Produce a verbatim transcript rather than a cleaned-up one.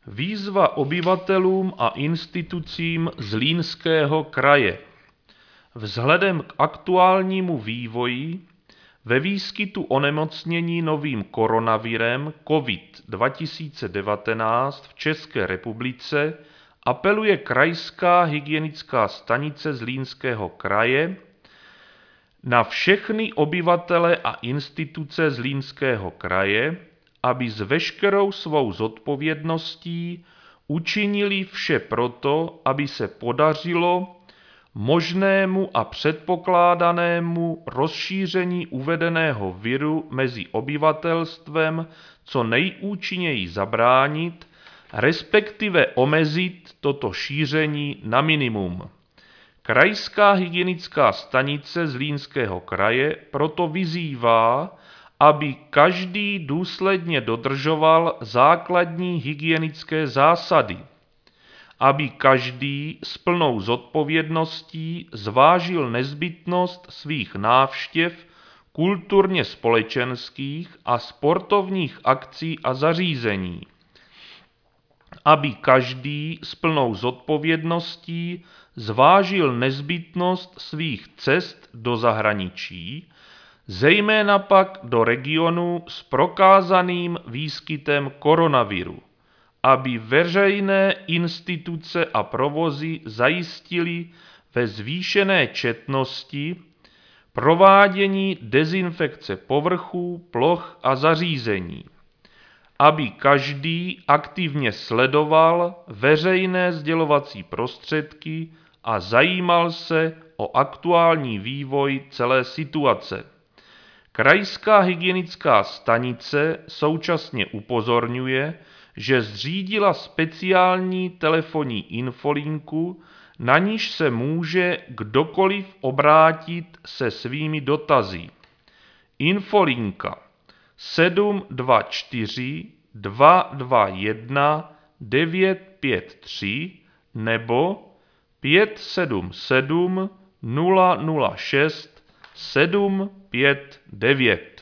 Výzva obyvatelům a institucím Zlínského kraje. Vzhledem k aktuálnímu vývoji ve výskytu onemocnění novým koronavirem COVID dva tisíce devatenáct v České republice apeluje Krajská hygienická stanice Zlínského kraje na všechny obyvatele a instituce Zlínského kraje, aby s veškerou svou zodpovědností učinili vše proto, aby se podařilo možnému a předpokládanému rozšíření uvedeného viru mezi obyvatelstvem co nejúčinněji zabránit, respektive omezit toto šíření na minimum. Krajská hygienická stanice Zlínského kraje proto vyzývá, aby každý důsledně dodržoval základní hygienické zásady, aby každý s plnou zodpovědností zvážil nezbytnost svých návštěv kulturně společenských a sportovních akcí a zařízení, aby každý s plnou zodpovědností zvážil nezbytnost svých cest do zahraničí, zejména pak do regionu s prokázaným výskytem koronaviru, aby veřejné instituce a provozy zajistily ve zvýšené četnosti provádění dezinfekce povrchů, ploch a zařízení, aby každý aktivně sledoval veřejné sdělovací prostředky a zajímal se o aktuální vývoj celé situace. Krajská hygienická stanice současně upozorňuje, že zřídila speciální telefonní infolinku, na níž se může kdokoliv obrátit se svými dotazy. Infolinka sedm dva čtyři dva dva jedna devět pět tři nebo pět sedm sedm nula nula šest sedm pět devět.